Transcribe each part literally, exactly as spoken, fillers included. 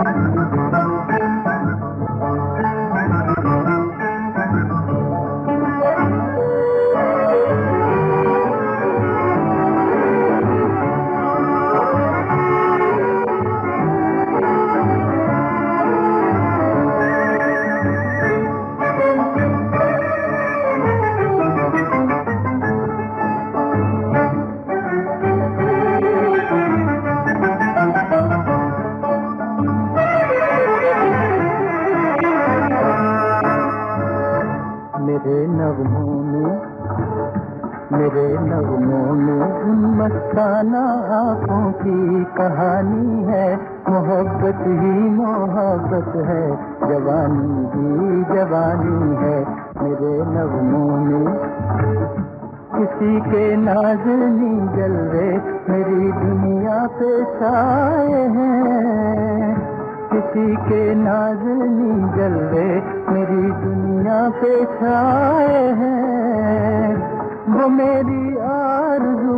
मेरे नगमों में मेरे नगमों में उन मस्ताना आँखों की कहानी है। मोहब्बत ही मोहब्बत है, जवानी ही जवानी है। मेरे नगमों में किसी के नाज़नी जलवे मेरी दुनिया पे छाए हैं। किसी के नाज़नी जलवे मेरी दुनिया पे छाए हैं। वो मेरी आरज़ू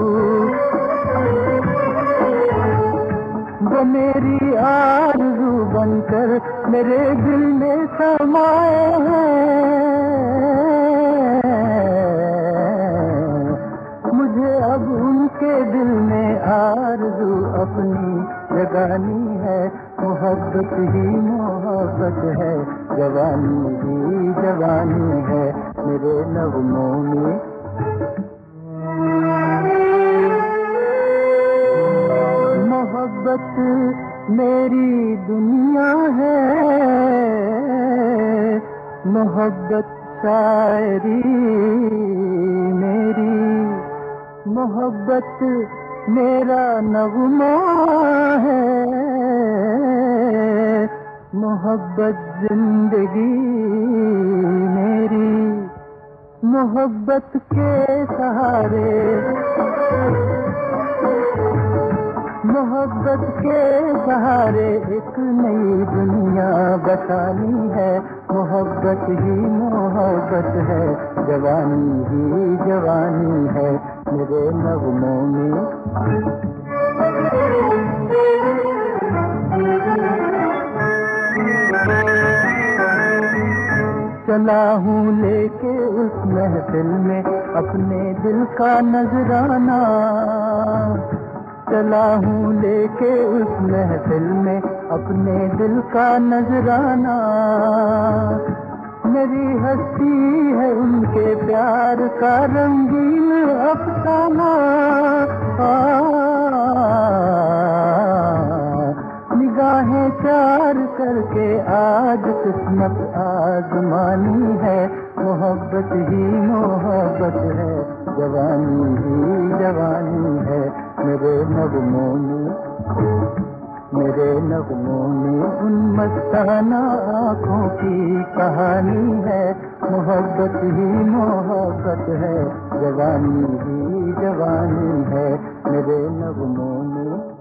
वो मेरी आरज़ू बनकर मेरे दिल में समाए हैं। मुझे अब उनके दिल में आरज़ू अपनी जगानी है। मोहब्बत ही मोहब्बत है, जवानी ही जवानी है। मेरे नगमों में मोहब्बत मेरी दुनिया है। मोहब्बत शायरी मेरी, मोहब्बत मेरा नगमा है। मोहब्बत जिंदगी मेरी, मोहब्बत के सहारे मोहब्बत के सहारे एक नई दुनिया बसानी है। मोहब्बत ही मोहब्बत है, जवानी ही जवानी है। मेरे नगमों में चला हूँ लेके उस महफिल में अपने दिल का नजराना। चला हूँ लेके उस महफिल में अपने दिल का नजराना। मेरी हस्ती है उनके प्यार का रंगीन अफसाना। निगाहें चार करके आज किस्मत आजमानी है। मोहब्बत ही मोहब्बत है, जवानी ही जवानी है। मेरे नगमों में मेरे नगमों में उन मस्ताना आँखों की कहानी है। मोहब्बत ही मोहब्बत है, जवानी ही जवानी है। मेरे नगमों में